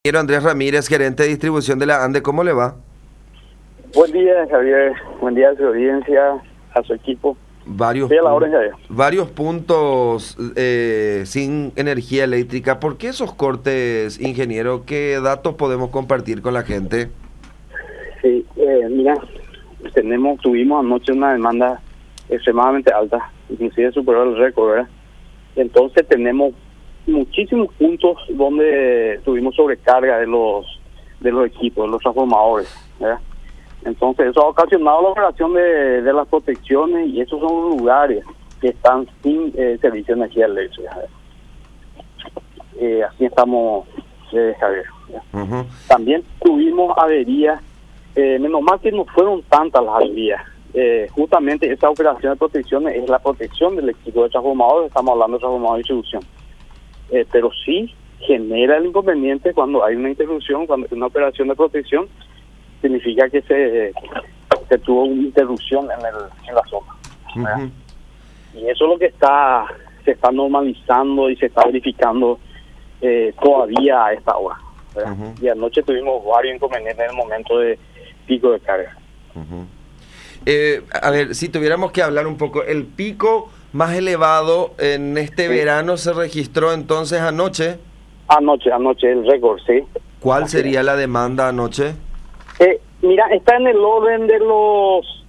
Ingeniero Andrés Ramírez, gerente de distribución de la ANDE, ¿cómo le va? Buen día, Javier. Buen día a su audiencia, a su equipo. Varios, Estoy a la orden, Javier. varios puntos sin energía eléctrica. ¿Por qué esos cortes, ingeniero? ¿Qué datos podemos compartir con la gente? Sí, mira, tuvimos anoche una demanda extremadamente alta, inclusive superó el récord, ¿verdad? Entonces tenemos muchísimos puntos donde tuvimos sobrecarga de los equipos, de los transformadores, ¿verdad? Entonces eso ha ocasionado la operación de las protecciones, y esos son lugares que están sin servicio de energía eléctrica. Así estamos, Javier. Uh-huh. También tuvimos averías, menos mal que no fueron tantas las averías. Justamente esa operación de protecciones es la protección del equipo de transformadores, estamos hablando de transformador de distribución. Pero sí genera el inconveniente cuando hay una interrupción, cuando hay una operación de protección, significa que se tuvo una interrupción en la zona. Uh-huh. Y eso es lo que se está normalizando y se está verificando todavía a esta hora. Uh-huh. Y anoche tuvimos varios inconvenientes en el momento de pico de carga. Uh-huh. A ver, si tuviéramos que hablar un poco, el pico más elevado en este verano se registró entonces anoche. Anoche, el récord, sí. ¿Cuál sería la demanda anoche? Mira, está en el orden de los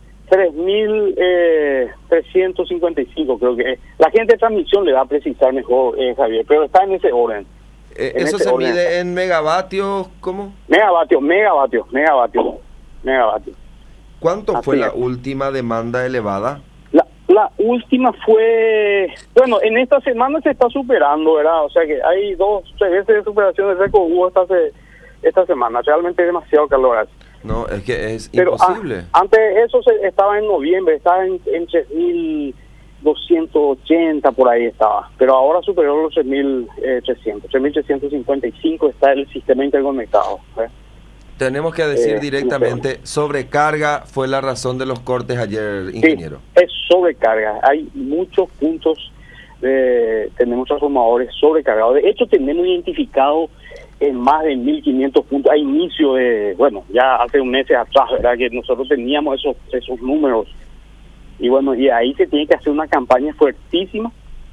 3.355, creo que la gente de transmisión le va a precisar mejor, Javier, pero está en ese orden. ¿Eso se mide en megavatios? ¿Cómo? Megavatios. ¿Cuánto fue la última demanda elevada? La última fue, bueno, en esta semana se está superando, ¿verdad? O sea que hay 2-3 veces de superación de récord hubo esta semana. Realmente es demasiado calor. No, es que es pero imposible. Antes eso estaba en noviembre, estaba en 3.280 por ahí estaba, pero ahora superó los 3.300, 3.355 está el sistema interconectado. Tenemos que decir directamente, sobrecarga fue la razón de los cortes ayer, ingeniero. Sí, es sobrecarga, hay muchos puntos, tenemos transformadores sobrecargados, de hecho tenemos identificado en más de 1.500 puntos a inicio de, bueno, ya hace un mes atrás, ¿verdad? Que nosotros teníamos esos números. Y bueno, y ahí se tiene que hacer una campaña fuertísima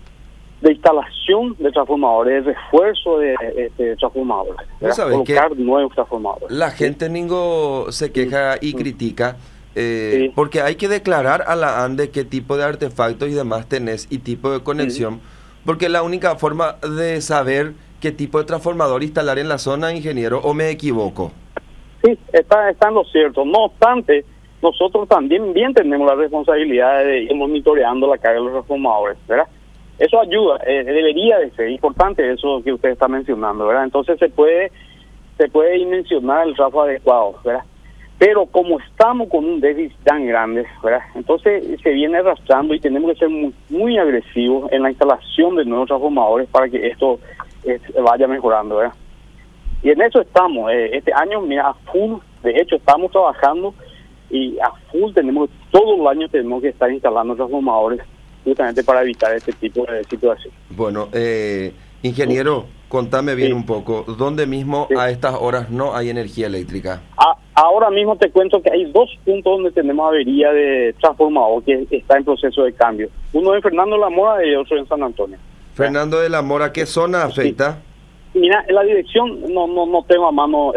de instalación de transformadores, de refuerzo de transformadores, colocar nuevos transformadores. La gente, Ningo, se queja y critica porque hay que declarar a la ANDE qué tipo de artefactos y demás tenés y tipo de conexión, porque es la única forma de saber qué tipo de transformador instalar en la zona, ingeniero, ¿o me equivoco? Sí, está en lo cierto. No obstante, nosotros también tenemos la responsabilidad de ir monitoreando la carga de los transformadores, ¿verdad? Eso ayuda, debería de ser importante eso que usted está mencionando, ¿verdad? Entonces se puede dimensionar el trafo adecuado, ¿verdad? Pero como estamos con un déficit tan grande, ¿verdad? Entonces se viene arrastrando y tenemos que ser muy, muy agresivos en la instalación de nuevos transformadores para que esto vaya mejorando, ¿verdad? Y en eso estamos, este año, mira, a full, de hecho estamos trabajando y a full todo el año tenemos que estar instalando transformadores justamente para evitar este tipo de situación. Bueno, ingeniero, contame bien un poco, ¿dónde mismo a estas horas no hay energía eléctrica? Ahora mismo te cuento que hay 2 puntos donde tenemos avería de transformador que está en proceso de cambio. Uno en Fernando de la Mora y otro en San Antonio. Fernando de la Mora, ¿qué zona afecta? Sí. Mira, en la dirección no tengo a mano,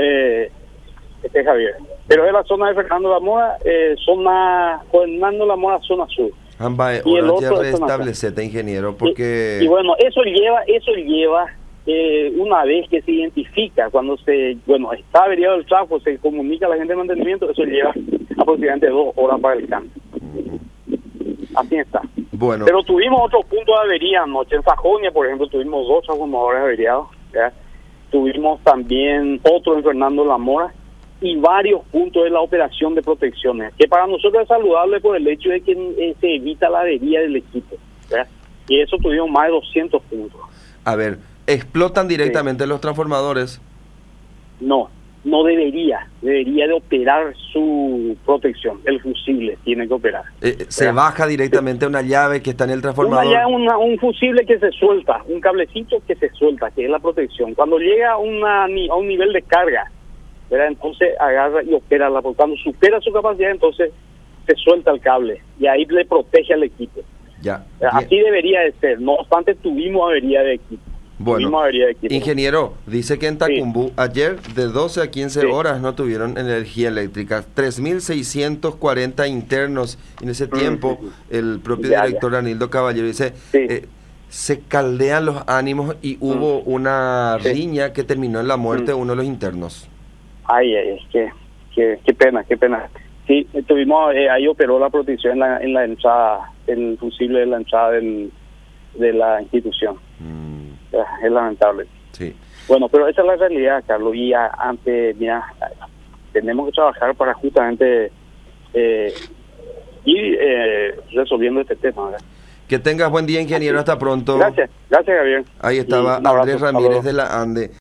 Javier, pero es la zona de Fernando de la Mora, Fernando de la Mora, zona sur. Y el otro restablecete, ingeniero, porque... Y bueno, eso lleva una vez que se identifica, cuando está averiado el trafo, se comunica a la gente de mantenimiento, eso lleva aproximadamente 2 horas para el cambio. Así está. Bueno. Pero tuvimos otros puntos de avería anoche. En Sajonia, por ejemplo, tuvimos 2 transformadores averiados, ¿verdad? Tuvimos también otro en Fernando de la Mora y varios puntos de la operación de protecciones, que para nosotros es saludable por el hecho de que se evita la avería del equipo, ¿verdad? Y eso tuvimos más de 200 puntos. A ver, ¿explotan directamente los transformadores? No, no debería de operar su protección, el fusible tiene que operar. Se baja directamente una llave que está en el transformador. Un fusible que se suelta, un cablecito que se suelta, que es la protección. Cuando llega a un nivel de carga, ¿verdad? Entonces agarra y opera cuando supera su capacidad, entonces se suelta el cable y ahí le protege al equipo. Ya. Así debería de ser, no obstante tuvimos avería de equipo. Bueno, ingeniero, dice que en Tacumbú ayer de 12 a 15 horas no tuvieron energía eléctrica, 3.640 internos en ese tiempo. El propio director Anildo Caballero dice, se caldean los ánimos y hubo una riña que terminó en la muerte de uno de los internos. Qué pena. Sí, tuvimos, ahí operó la protección en la entrada, el fusible de la entrada de la institución. Es lamentable. Sí. Bueno, pero esa es la realidad, Carlos, y tenemos que trabajar para justamente ir resolviendo este tema, ¿verdad? Que tengas buen día, ingeniero, hasta pronto. Gracias, Gabriel. Ahí estaba Andrés Ramírez de la ANDE.